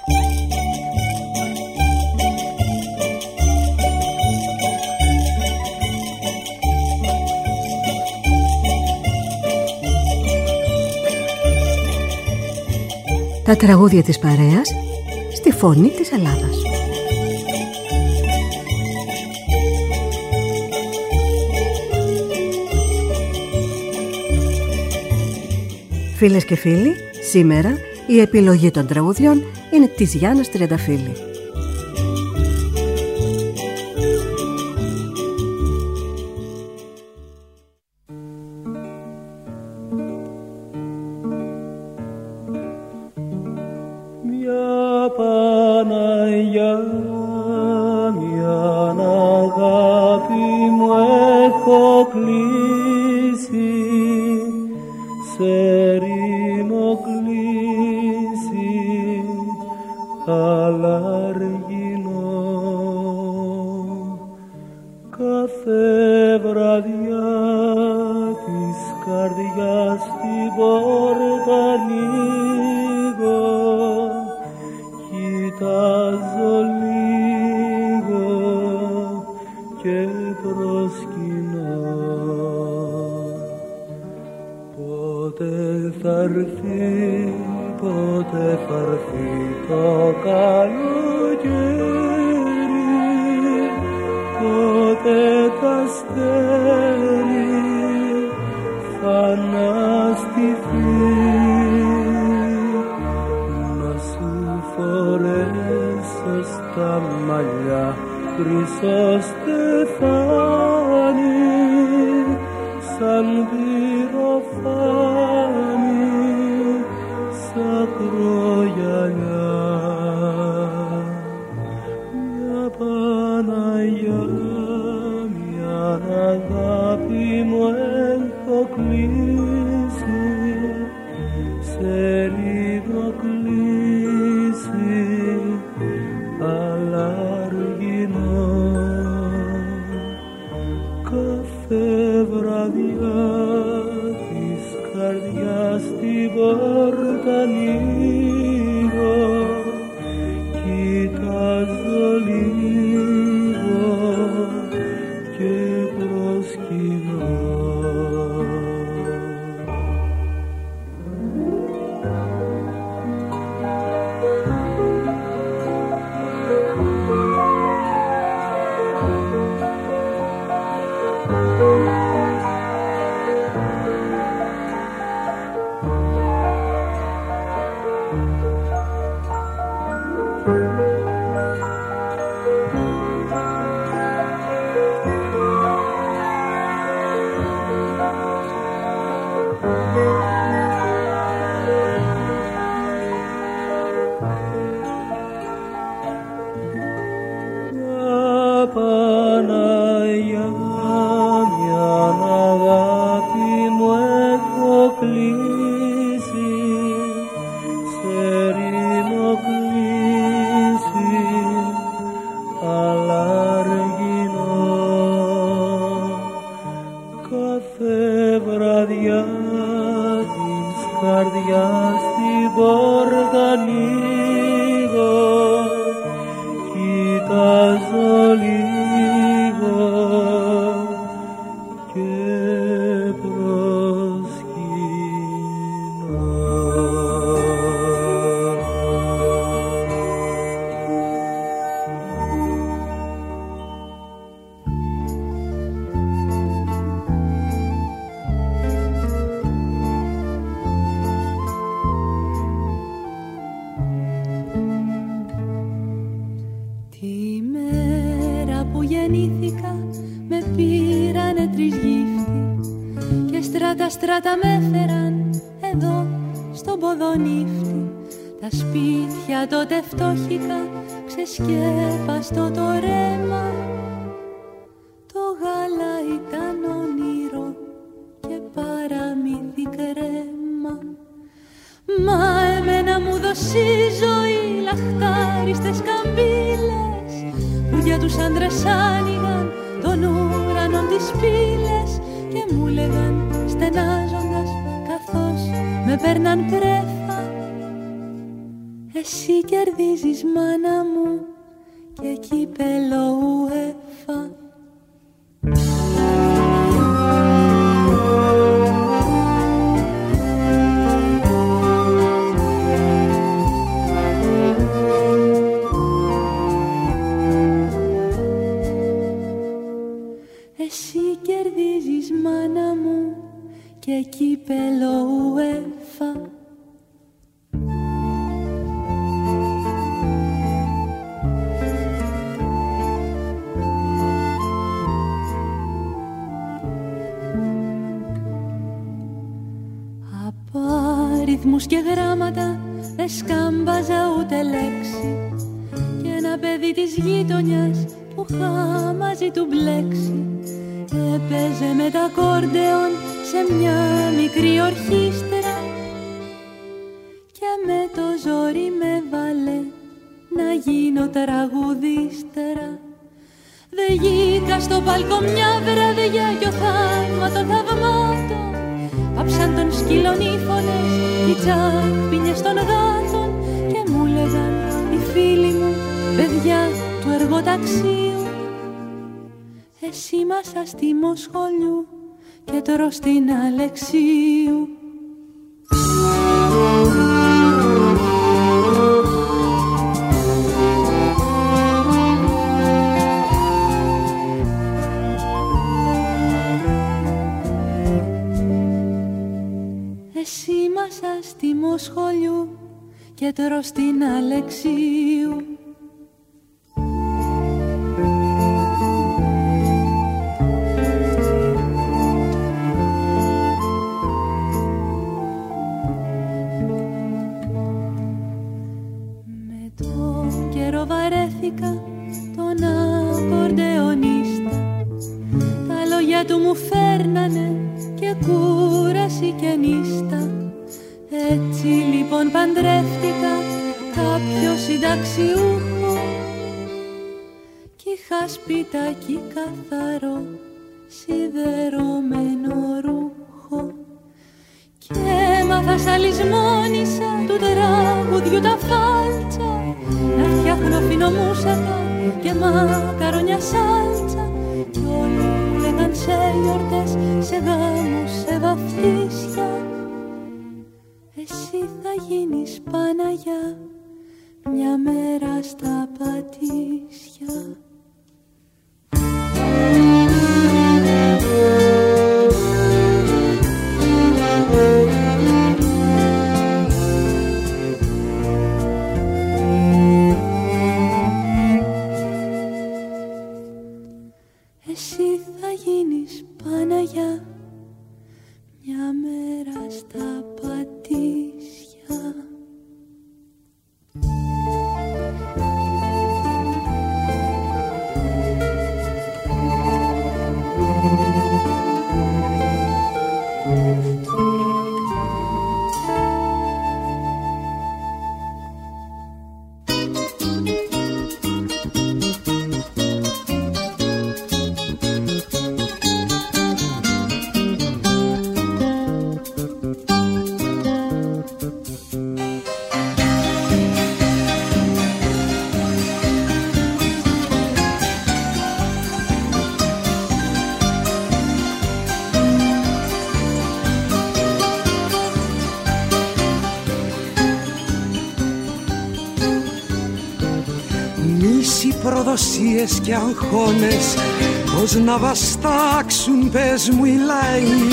Τα τραγούδια της παρέας στη φωνή της Ελλάδας. Φίλες και φίλοι, σήμερα η επιλογή των τραγουδιών είναι της Γιάννας Τριανταφύλλη. Στράτα με έφεραν εδώ στον Ποδονύφτη. Τα σπίτια τότε φτώχικα, ξεσκέπαστο το ρέμα. Το γάλα ήταν όνειρο και παραμύθι κρέμα. Μα εμένα μου δώσει η ζωή λαχτάριστες καμπύλες που για τους άντρες άνοιγαν των ουρανών τις πύλες και μου λέγαν στενάζοντας καθώς με παίρναν πρέφα, Εσύ κερδίζεις μάνα μου και κύπελο UEFA. Εσύ κερδίζεις μάνα μου και κύπελο UEFA. Αριθμούς και γράμματα δεν σκάμπαζα ούτε λέξη. Και ένα παιδί της γείτονιας που είχα μαζί του μπλέξει έπαιζε με τα ακόρντεον σε μια μικρή ορχήστρα. Και με το ζόρι με βάλε να γίνω τραγουδίστερα. Δε γήκα στο παλκό μια βραδιά κι ο θαύμα των θαυμάτων. Πάψαν των σκύλων οι φωνές, οι τσάπινιες των γάτων. Και μου λέγαν οι φίλοι μου, παιδιά του εργοταξίου, εσύ μάσα στη Μοσχολιού και τρως την Αλεξίου. Εσύ μάσα στη Μοσχολιού και τρως την Αλεξίου. Με το καιρό βαρέθηκα τον ακορντεονίστα. Τα λόγια του μου φέρνανε και κούραση και νύστα. Έτσι λοιπόν παντρεύτηκα κάποιο συνταξιούχο κι είχα σπιτάκι καθαρό σιδερωμένο ρούχο. Και έμαθα σαν λησμόνισσα του τραγουδιού τα φάλτσα, να φτιάχνω φινομούσακα και μακαρόνια σάλτσα. Κι όλοι μου λέγαν σε γιορτές, σε γάμους, σε βαφτίσια, εσύ θα γίνεις Παναγιά μια μέρα στα Πατήσια. Εσύ θα γίνεις Παναγιά μια μέρα στα Πατήσια. Προδοσίες και αγχώνες, πως να βαστάξουν πες μου οι λαοί.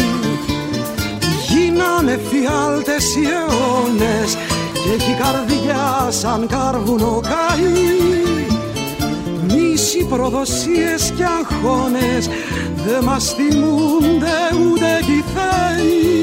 Γίνανε φιάλτες οι αιώνες και έχει καρδιά σαν κάρβουνο καεί. Μισοι προδοσίες και αγχώνες δε μας θυμούνται ούτε κι οι θεοί.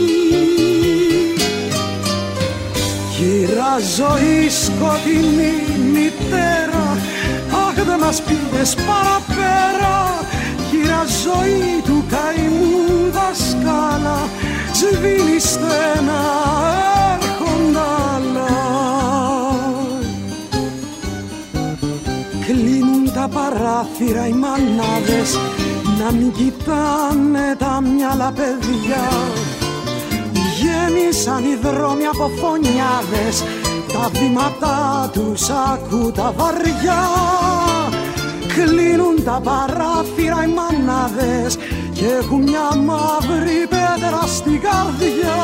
Κύρα ζωή σκοτεινή μητέρα, αχ δε μας πήγες παραπέρα. Κύρα ζωή του καημού δασκάλα, σβήνει στένα έρχοντα άλλα. Κλείνουν τα παράθυρα οι μανάδες, να μην κοιτάνε τα μυαλά παιδιά. Γέμισαν οι δρόμοι από φωνιάδες, τα βήματά τους ακού τα βαριά. Κλείνουν τα παράθυρα οι μανάδες και έχουν μια μαύρη πέτρα στην καρδιά.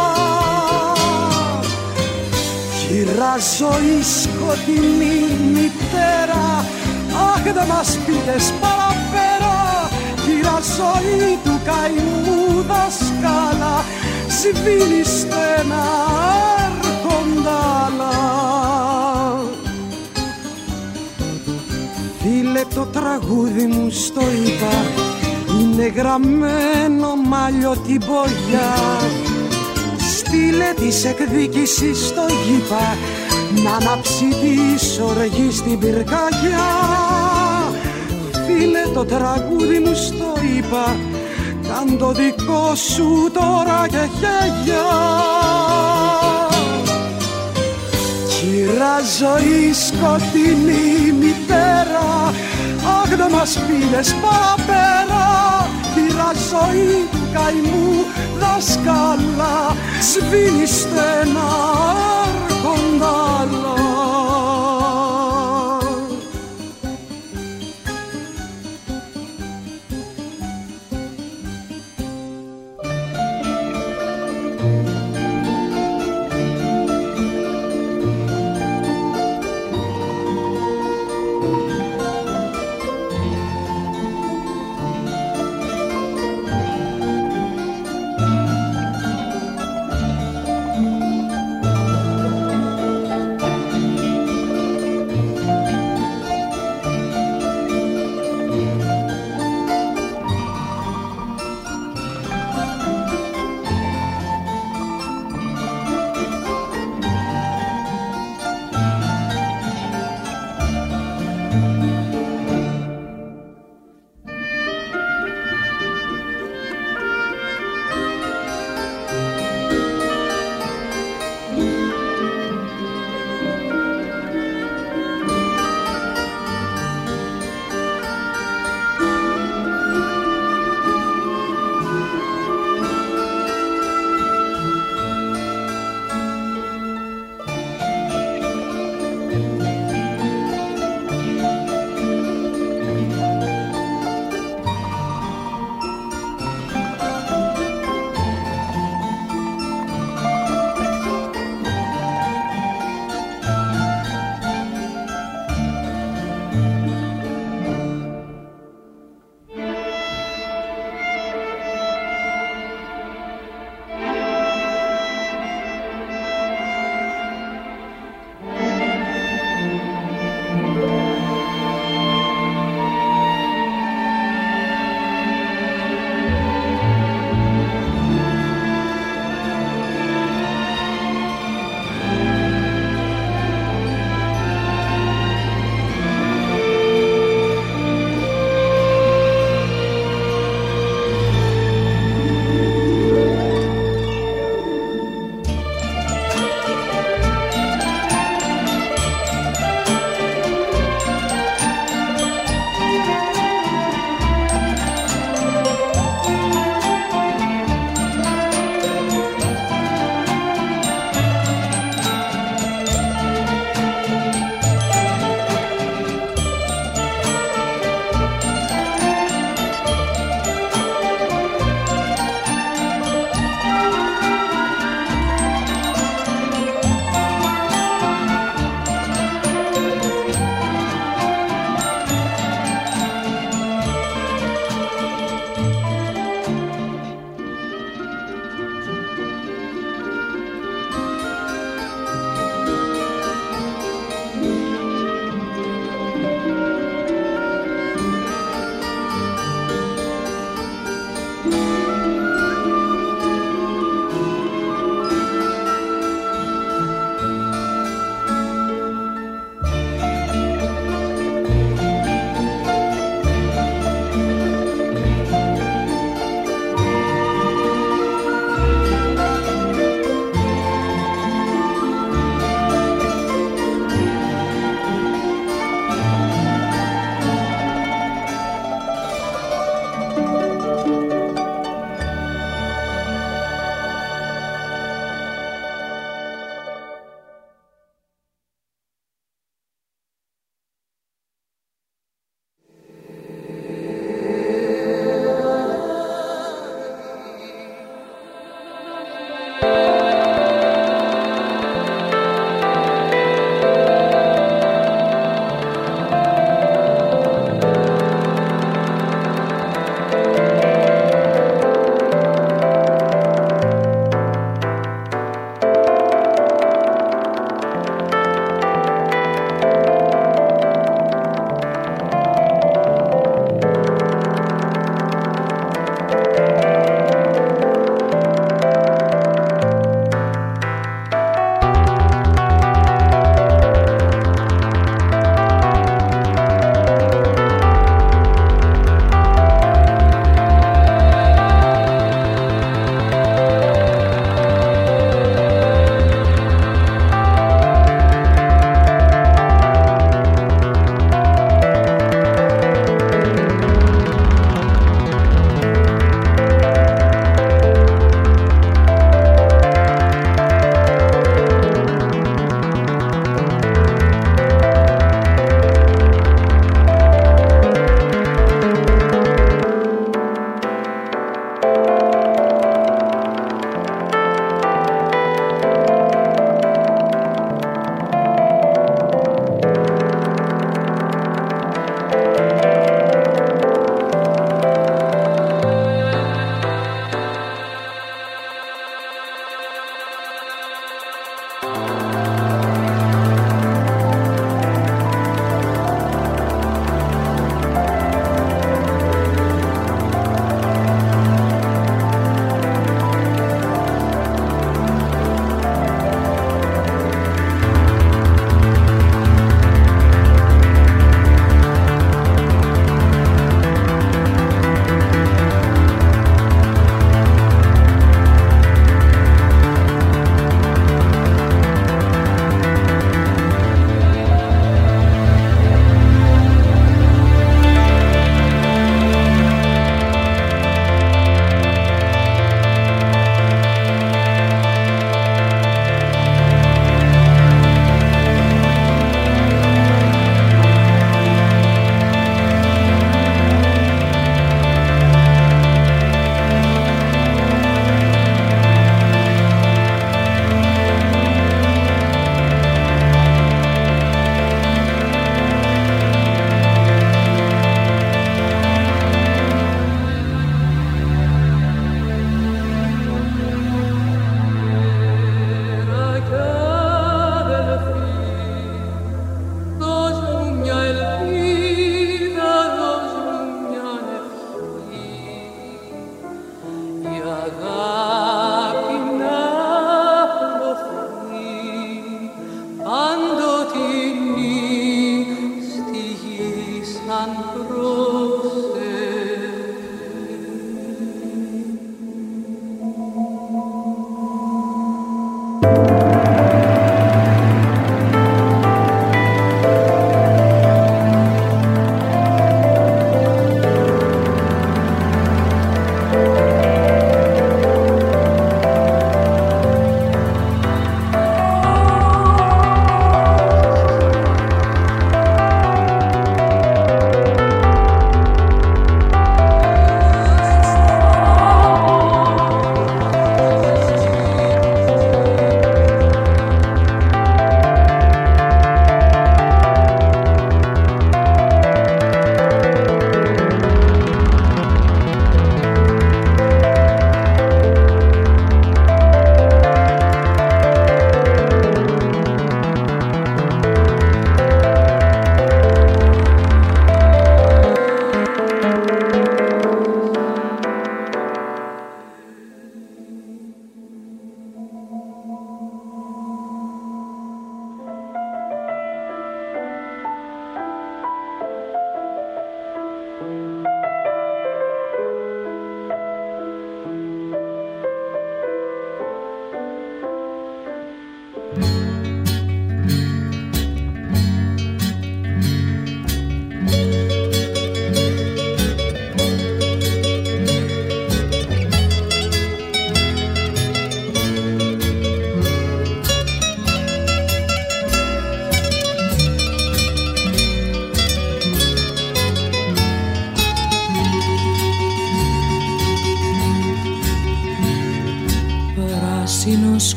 Κύρα ζωή σκοτεινή μητέρα, αχ δεν μας πείτε παραπέρα. Κύρα ζωή του καημού δασκάλα, σβήνει στενά αρχοντάλα. Φίλε το τραγούδι μου στο είπα, είναι γραμμένο μαλλιό την πογιά. Στείλε της εκδίκησης στο γήπα, να ανάψει τη οργή στην πυρκαγιά. Φίλε το τραγούδι μου στο είπα, κάν το δικό σου τώρα και χέγια. Κύρα ζωή σκοτεινή μητέρα, αχ δεν μας πίνες παραπέρα. Κύρα ζωή του καημού δασκάλα, σβήνει στενά αρχοντάλα.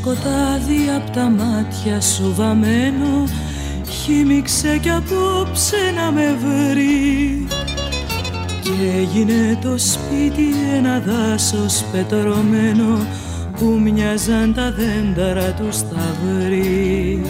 σκοτάδι απ' τα μάτια σου βαμμένο χύμιξε κι απόψε να με βρει. Και έγινε το σπίτι ένα δάσος πετρωμένο που μοιάζαν τα δέντρα του σταυρί.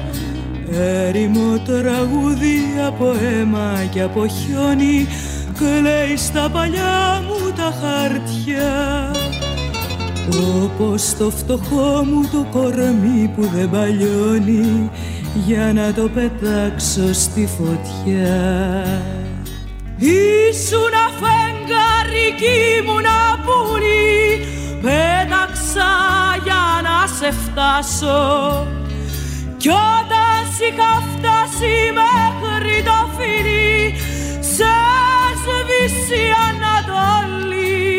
Έρημο τραγούδι από αίμα και από χιόνι κλαίει στα παλιά μου τα χαρτιά. Όπως το φτωχό μου το κορμί που δεν παλιώνει για να το πετάξω στη φωτιά. Ήσουν αφενταρική μου να πουλί, πέταξα για να σε φτάσω. Κι όταν σ' είχα φτάσει μέχρι το φιλί, σε σβήσει η Ανατολή.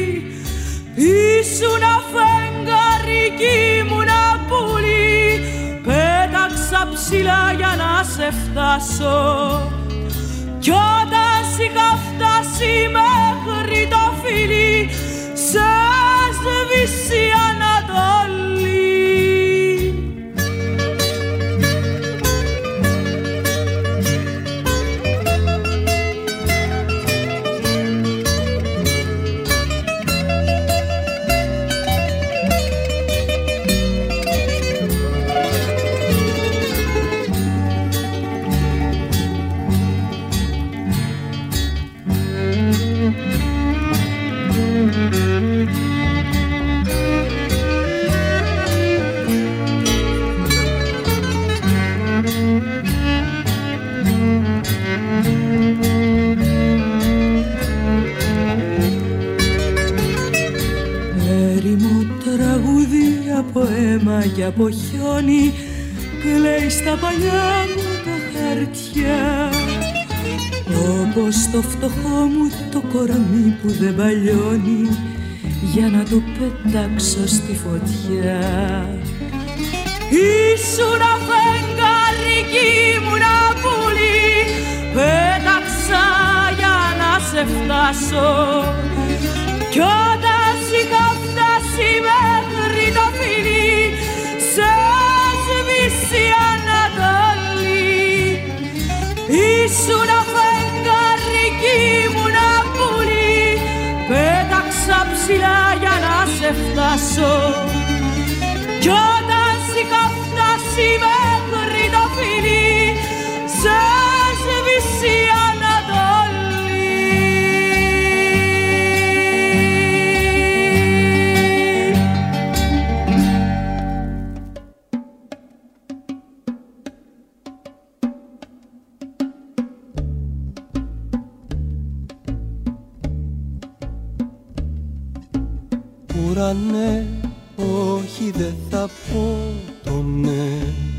Ήσουν αφενταρική μου να πουλί, πέταξα ψηλά για να σε φτάσω. Κι όταν σ' είχα φτάσει μέχρι το φιλί, σε σβήσει η Ανατολή. Από αίμα και από χιόνι κλαίει στα παλιά μου τα χαρτιά. Όπως το φτωχό μου το κορμί που δεν παλιώνει για να το πετάξω στη φωτιά. Ήσουν αφενταρική μου να πουλί, πέταξα για να σε φτάσω. Κι όταν σ' είχα φτάσει μέχρι το φιλί, σε σβήσει η Ανατολή. Ήσουν αφενταρική μου να πουλί, πέταξα ψηλά για να σε φτάσω. Κι όταν σ' είχα φτάσει μέχρι το φιλί, σε σβήσει η Ανατολή. Ουρανέ, όχι δεν θα πω το ναι.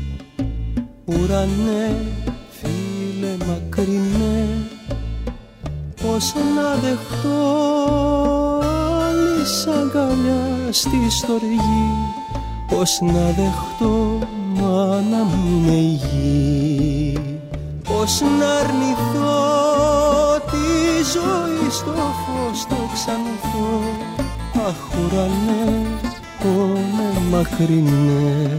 Ουρανέ, φίλε μακρινέ, πώς να δεχτώ άλλης αγκαλιά στη στοργή. Πώς να δεχτώ μάνα μου είναι η γη. Πώς να αρνηθώ τη ζωή στο φως το ξανθώ. Αχ ουρανέ, πόνε μακρινέ.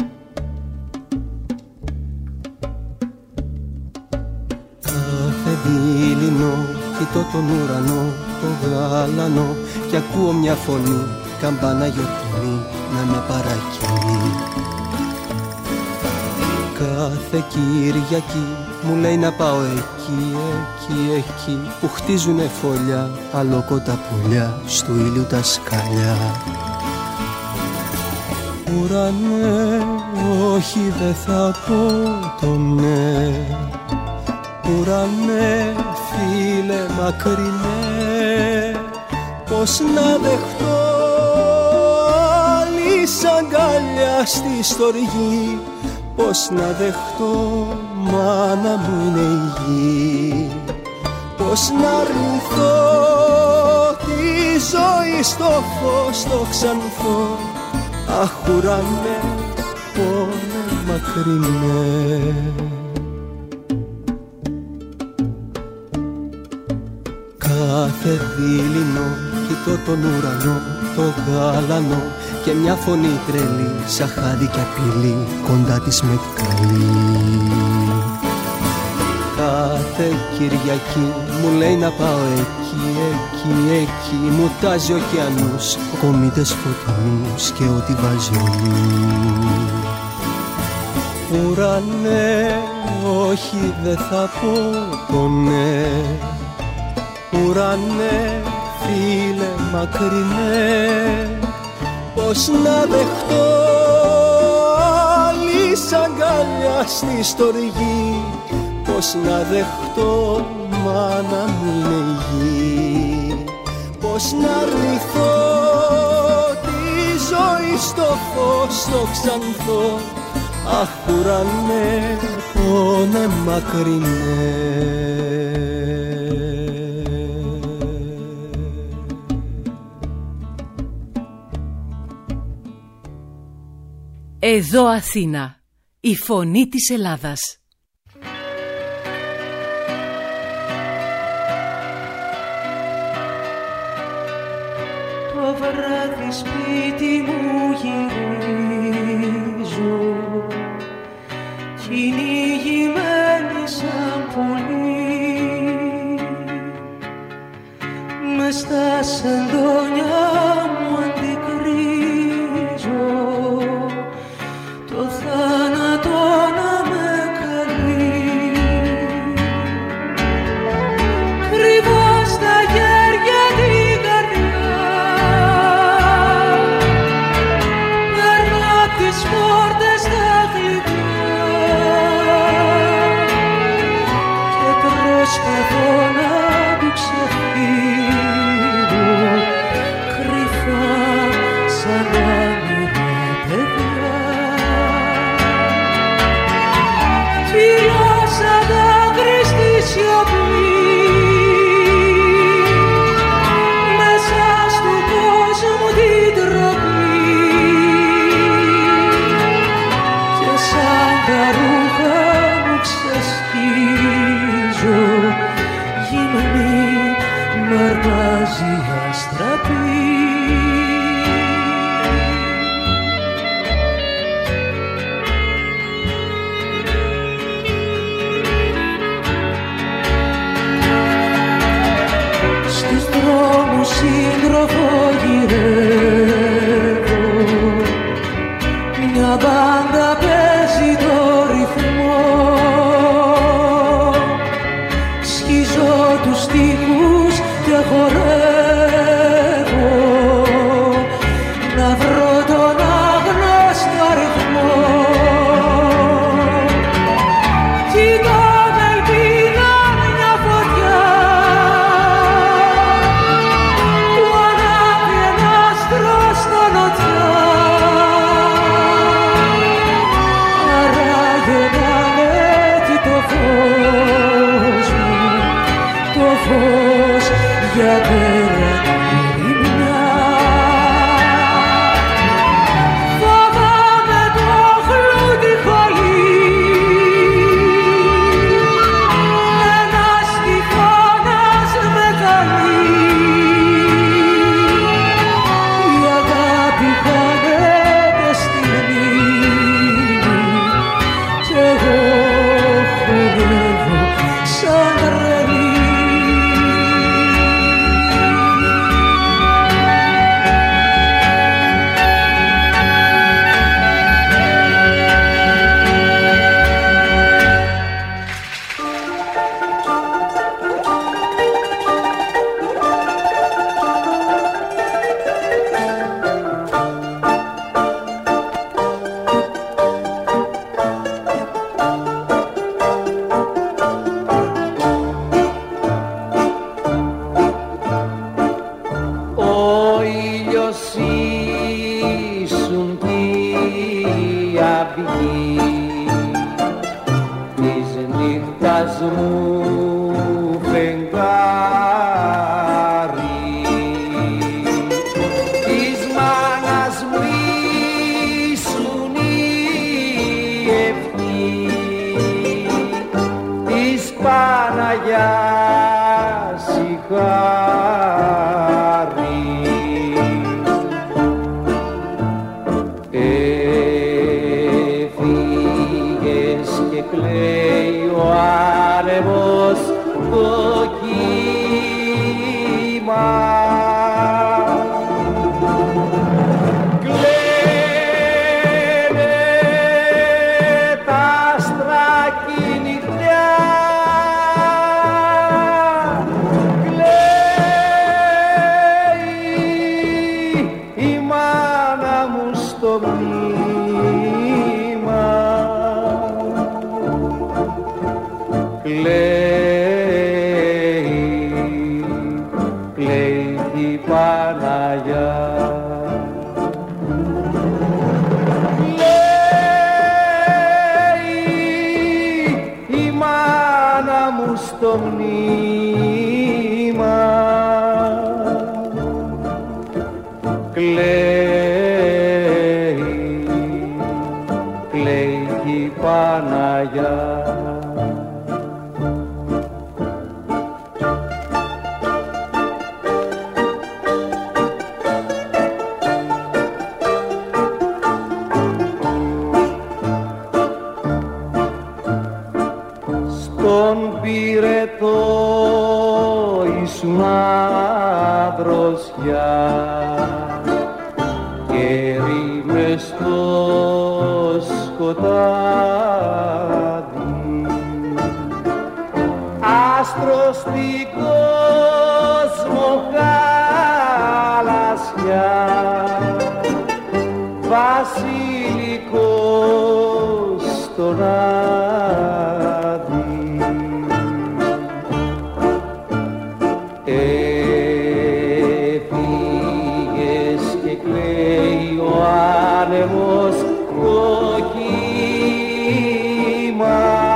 Κάθε δειλινό κοιτώ τον ουρανό, το γάλανο, κι ακούω μια φωνή, καμπάνα γιορτινή να με παρακινεί. Κάθε Κυριακή μου λέει να πάω εκεί, εκεί που χτίζουνε φωλιά, αλόκοτα πουλιά, στου ήλιου τα σκαλιά. Ουρανέ, όχι δεν θα πω το ναι. Ουρανέ, φίλε μακρινέ, πώς να δεχτώ άλλης αγκαλιά στη στοργή. Πώς να δεχτώ μάνα μου είναι η γη. Πώς να αρνηθώ τη ζωή στο φως το ξανθώ. Αχ ουρανέ, πόνε μακρινέ. Κάθε δειλινό κοιτώ τον ουρανό, το γάλανο και μια φωνή τρελή σαν χάδι και απειλή κοντά της με την καλή. Κάθε Κυριακή μου λέει να πάω εκεί, εκεί, εκεί. Μου τάζει ωκεανούς, κομήτες φωτεινούς και ό,τι βάζει ο νους. Ουρανέ, όχι δεν θα πω το ναι. Ουρανέ, φίλε μακρινέ, πώς να δεχτώ άλλης αγκαλιά στη στοργή. Πώς να δεχτώ μάνα μου είναι η γη. Πώς να αρνηθώ τη ζωή στο φως το ξανθώ. Αχ ουρανέ, πόνε μακρινέ. Εδώ Αθήνα, η φωνή της Ελλάδας. Το βράδυ σπίτι μου γυρίζω, κυνηγημένη σαν πουλί, μες στα σεντόνια μου αντικρίζω το θάνατο να με καλεί. Κρύβω στα χέρια την καρδιά, παίρνω απ' τις πόρτες τα κλειδιά και προσπαθώ να του ξεφύγω κρυφά σαν όνειρα παιδιά. Κυλιάσα δάκρυ στη σιωπή, μέσα στου κόσμου την τροπή, και σαν τα ρούχα μου ξεσκίζω γυμνή μ' αρπάζει αστραπή. Στους δρόμους σύντροφο γυρεύω, μια μπάντα παίζει το ρυθμό, σκίζω τους στίχους και χορεύω να βρω τον άγνωστο αριθμό. Κοιτώ με ελπίδα μια φωτιά που ανάβει ένα άστρο στο νοτιά. Άραγε να ανέβει το φως μου, το φως για περαιτέρω μια. Φοβάμαι το χλούδι χολί, ένας τυφώνας με καλεί. Η αγάπη χάνεται στη μνήμη κι εγώ χορεύω σαν τρελή. Ο ήλιος ήσουν τη αυγή της νύχτας μου φεγγάρι, της μάνας μου ήσουν η ευχή, της Παναγιάς η χάρη. ο άνεμος το κύμα. Κλαίνε τα άστρα κι η νυχτιά, κλαίει η μάνα μου στο μνήμα. Κλαίει η Παναγιά. Κλαίει η μάνα μου στο μνήμα. Κλαίει η Παναγιά. Στον πυρετό ήσουν δροσιά και ρήμες στο σκοτάδι, άστρο στην κόσμο γαλασιά, βασιλικό στον άδει. Έφυγες και κλαίει ο άνεμος το κύμα.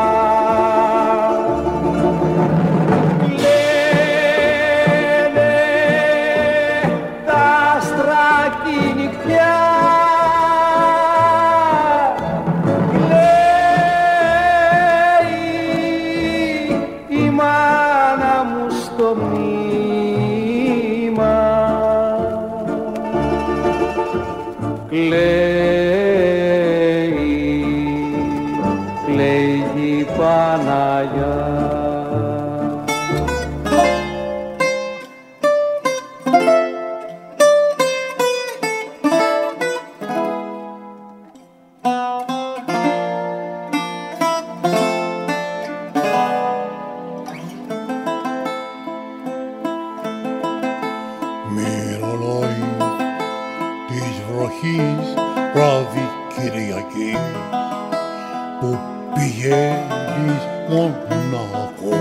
Κλαίνε τα άστρα κι η νυχτιά, κλαίει η μάνα μου στο μνήμα. Κλαίει η Παναγιά. Μυρολόι της βροχής βράδυ Κυριακή που πηγαίνεις μοναχό,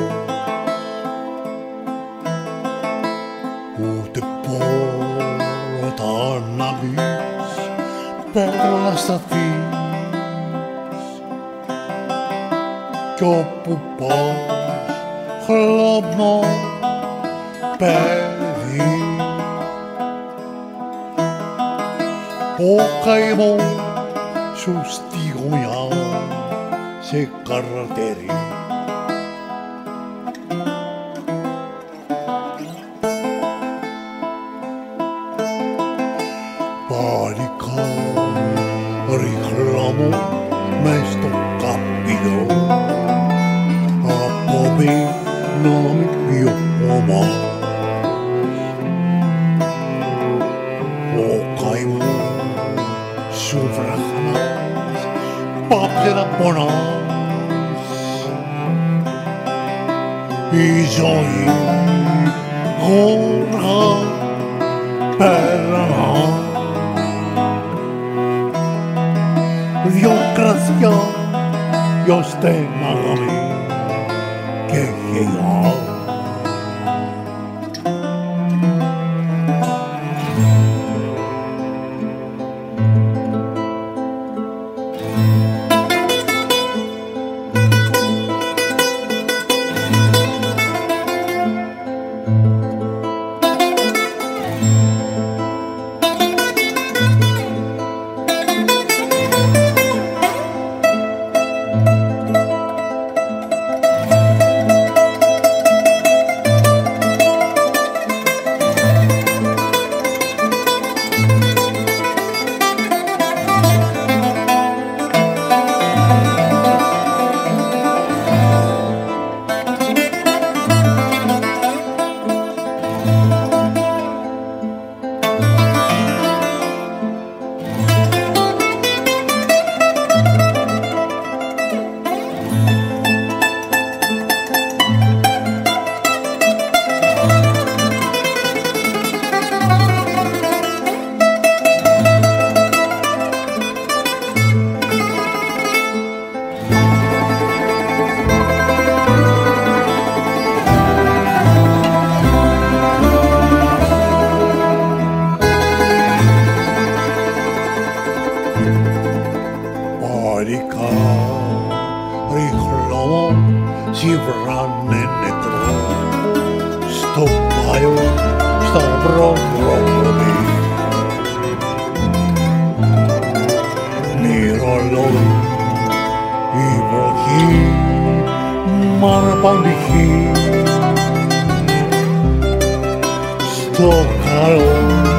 ούτε πόρτα να μπεις, πέρα σταθείς κι όπου πας χλωμό παιδί. Ο καημός σου στη γωνιά σε καρτερεί. Παλικάρι χλωμό μες στο καπηλό, απομείναμε πιο ομάς. Ο καημός σου βραχνάς, πάψε να πονάς. Η ζωή γόργα περνά. Δυο κρασιά, δυο στεναγμοί και γελιά. βράνε νεκρό στο παλιό σταυροδρόμι. Μυρολόι η βροχή μ' αρπαντυχεί στο καλό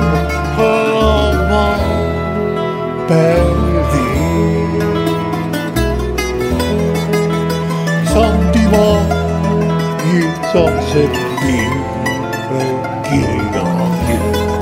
χλάμα παιδί. Σαν τη μάγισσα σε πήρε Κυριακή.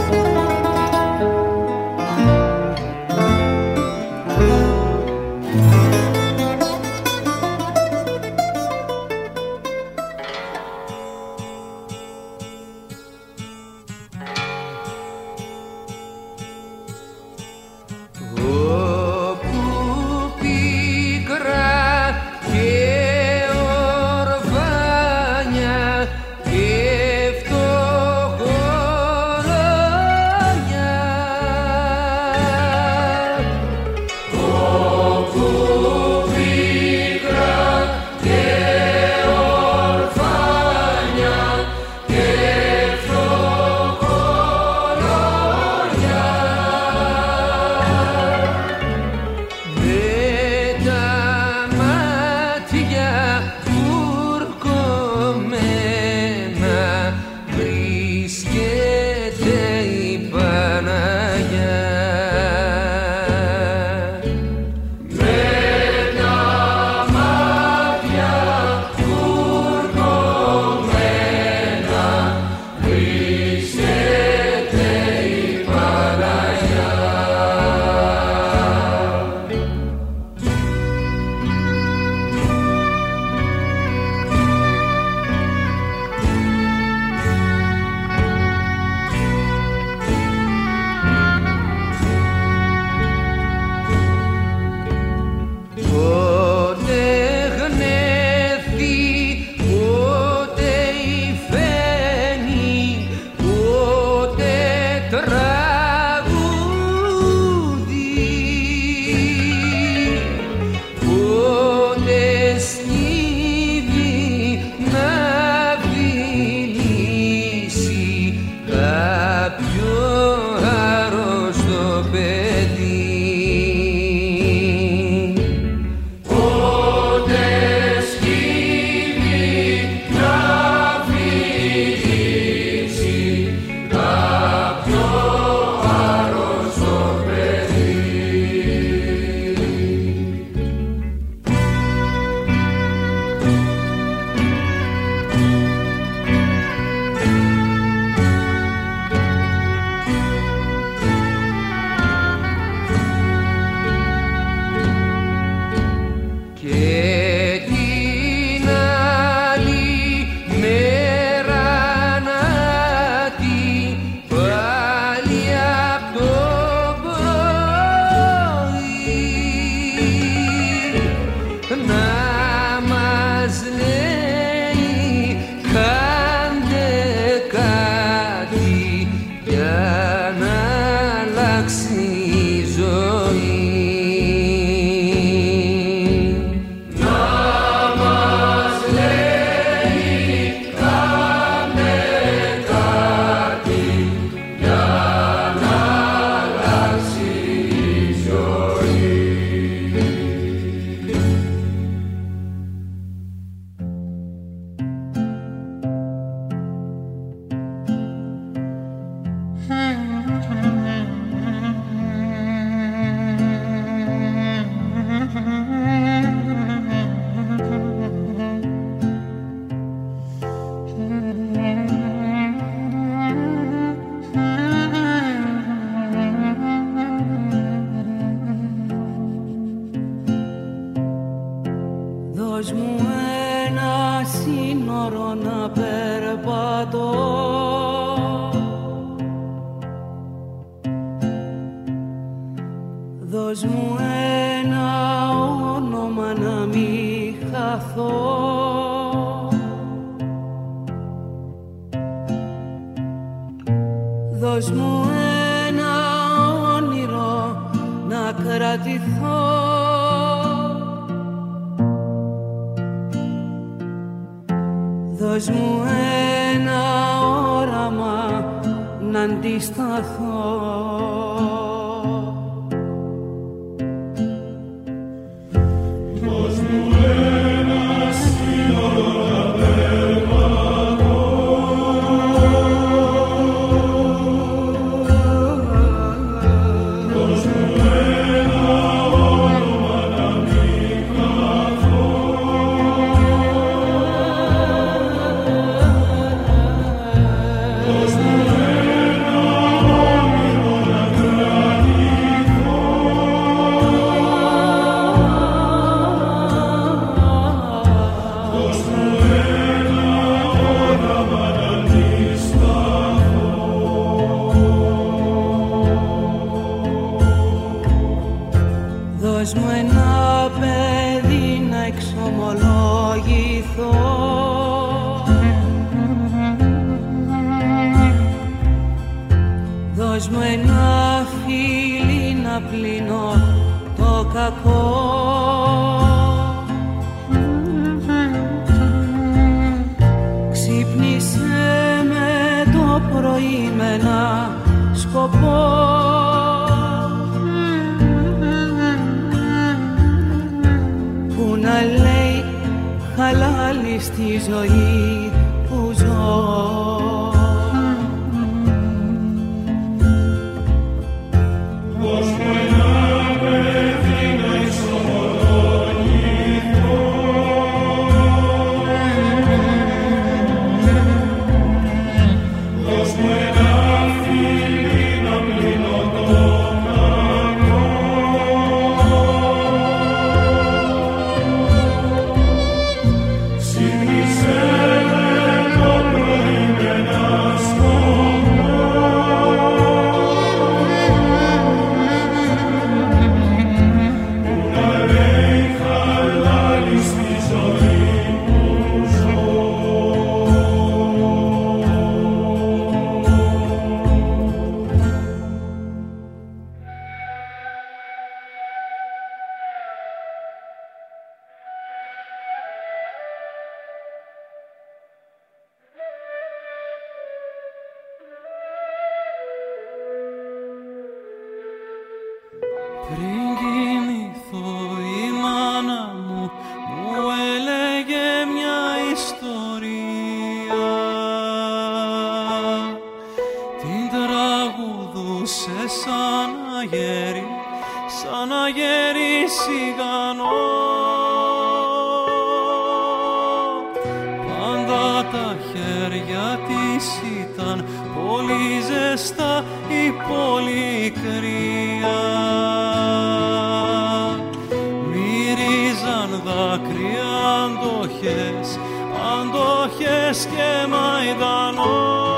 Δώσ' μου ένα όνομα να μη χαθώ. Δώσ' μου ένα όνειρο να κρατηθώ. Δώσ' μου ένα όραμα να αντισταθώ. Δώσ' μου ένα σύνορο να περπατώ. Δώσ' μου ένα όνομα να μην χαθώ. Δώσ' μου ένα όνειρο να κρατηθώ. Δώσ' μου ένα όραμα να αντισταθώ. Δώσ' μου ένα παιδί να εξομολογηθώ. Δώσ' μου ένα φίλι να πλύνω το κακό. Ξύπνησε με το πρωί με ένα σκοπό. Που να λέει χαλάλι στη ζωή που ζω. Δώσ' μου ένα παιδί να εξομολογηθώ. Δώσ' μου ένα φίλι να πλύνω το κακό. Ξύπνησε με το πρωί με ένα σκοπό. Που να λέει χαλάλι στη ζωή που ζω. Πριν κοιμηθώ η μάνα μου μου έλεγε μια ιστορία. Την τραγουδούσε σαν αγέρι σιγανό. Πάντα τα χέρια της ήταν πολύ ζεστά ή πολύ κρύα. Μυρίζαν δάκρυα αντοχές και μαϊδανό.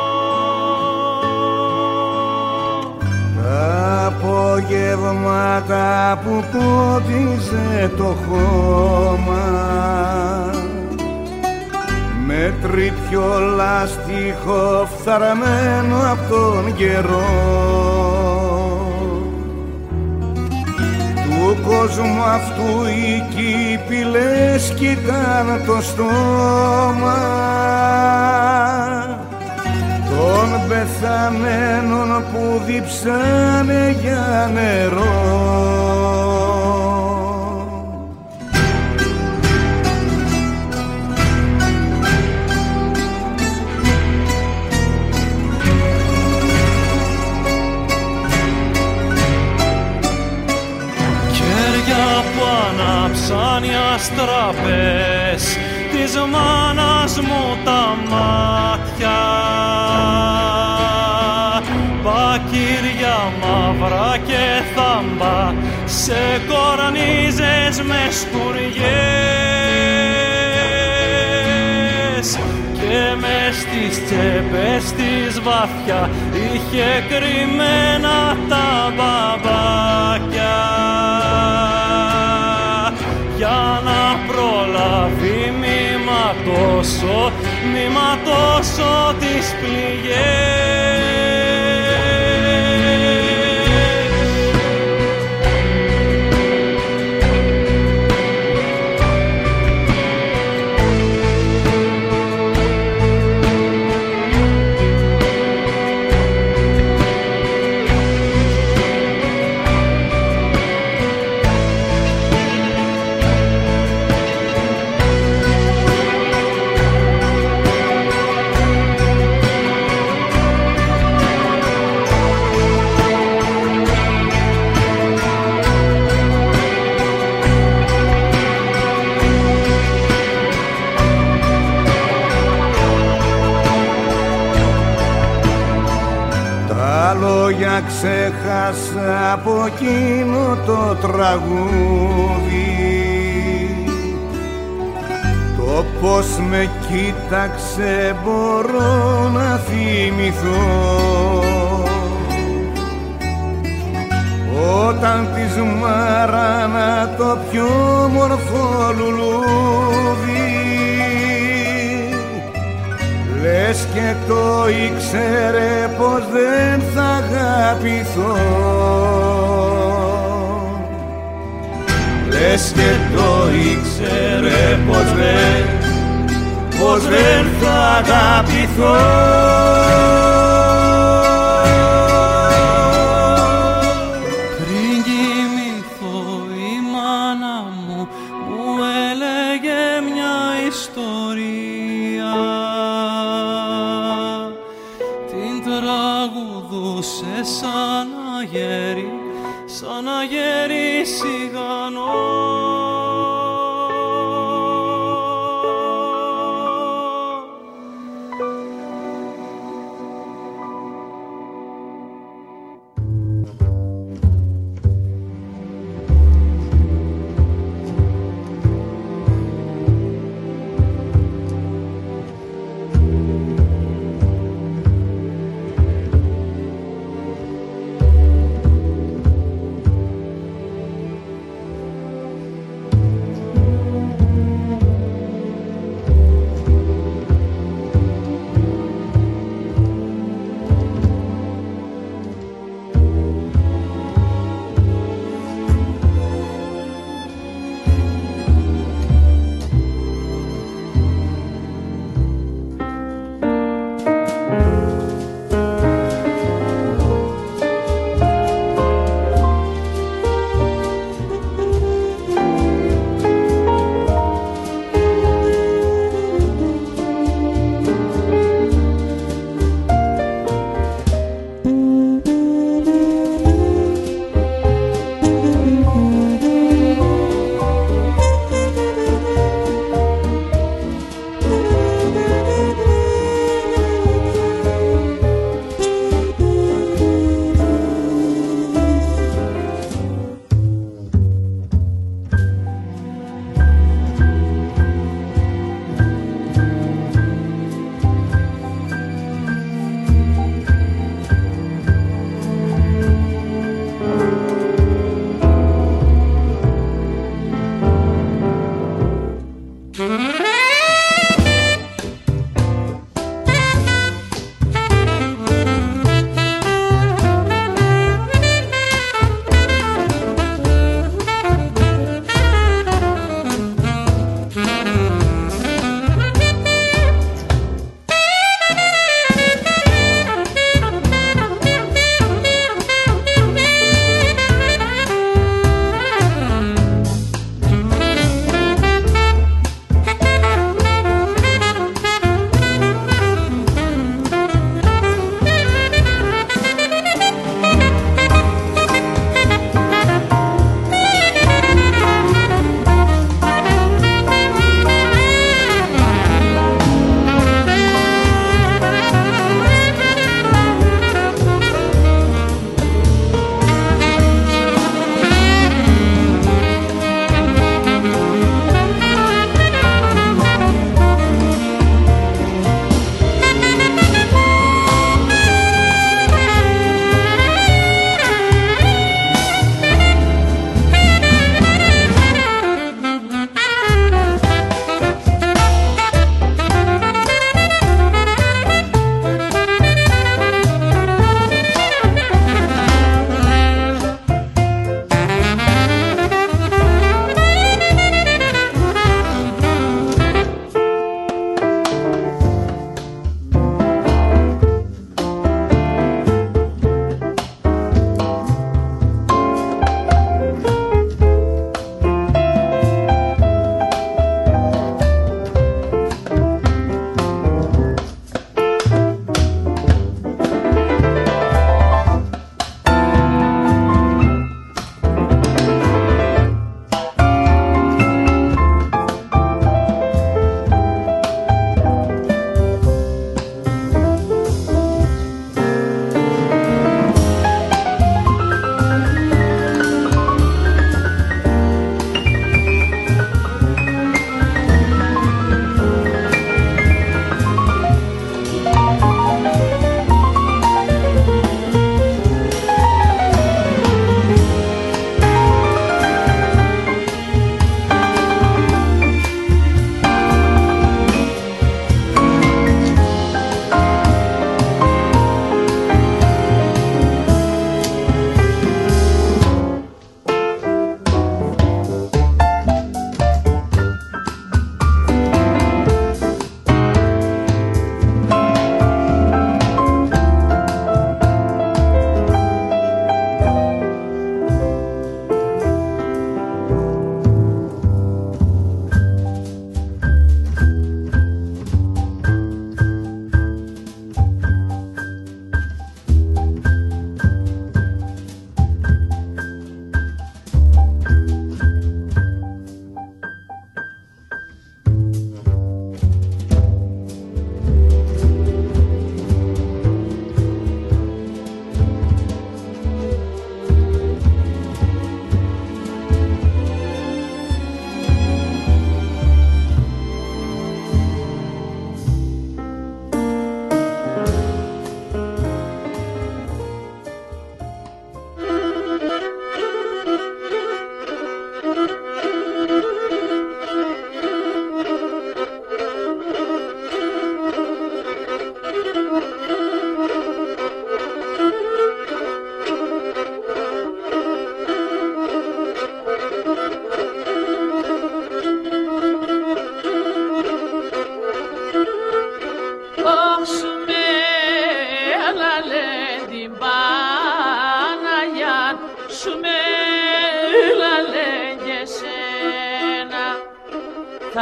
Τα απογεύματα που πόδιζε το χώμα με τρίπιο λάστιχο φθαρμένο απ' τον καιρό. Του κόσμου αυτού οι κύπηλες κοιτάν το στόμα των πεθαμένων που διψάνε για νερό. Σαν οι αστραπές της μάνας μου τα μάτια, πακύρια μαύρα και θάμπα σε κορνίζες με σκουριές και μες στις τσέπες της βαθιά είχε κρυμμένα τα μπαμπάκια. Για να προλάβει μη ματώσω τις πληγές. να ξεχάσα από εκείνο το τραγούδι, το πως με κοίταξε μπορώ να θυμηθώ, όταν της μάρανα το πιο μορφό λουλούδι, λες και το ήξερε πως δεν θα αγαπηθώ, λες και το ήξερε πως δεν θα αγαπηθώ. Πριν κοιμηθώ η μάνα μου μου έλεγε μια ιστορία, την τραγουδούσε σαν αγέρι σιγανό.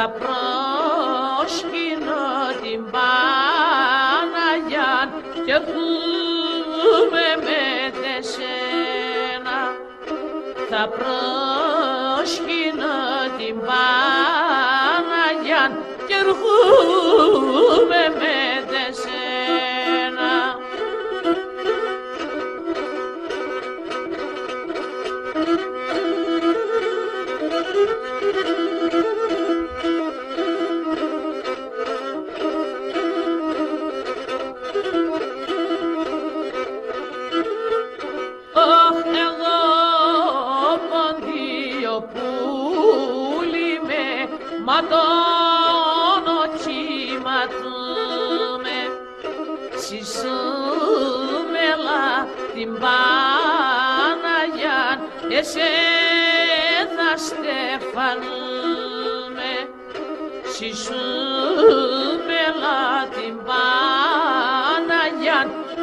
θα προσκυνώ την Παναγιά και έρχομαι με τεσένα. Θα προσκυνώ την Παναγιά και έρχομαι με τεσένα. Ματώνω κύματούμε, συσούμελα την Παναγιά, εσένα στεφανούμε. Συσούμελα την Παναγιά,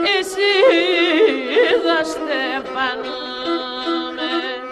εσένα στεφανούμε.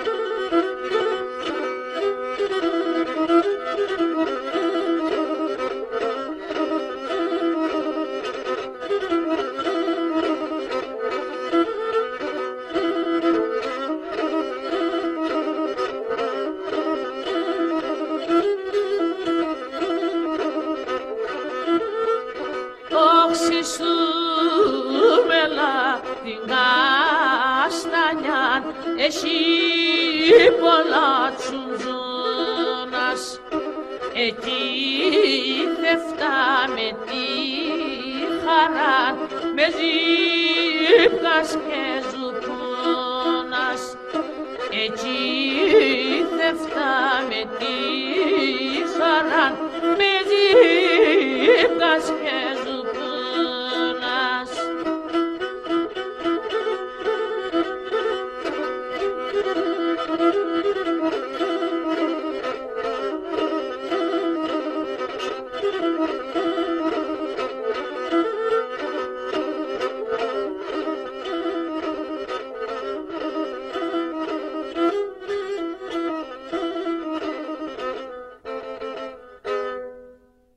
Την καστανιά έχει πολλά τσουντζούνας, εκεί θευτάμε τη χαρά με ζύπκας και ζουπούνας. Εκεί θευτάμε τη χαρά με ζύπκας και ζουπούνας.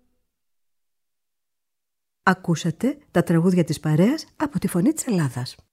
Ακούσατε τα τραγούδια της παρέας από τη Φωνή της Ελλάδας.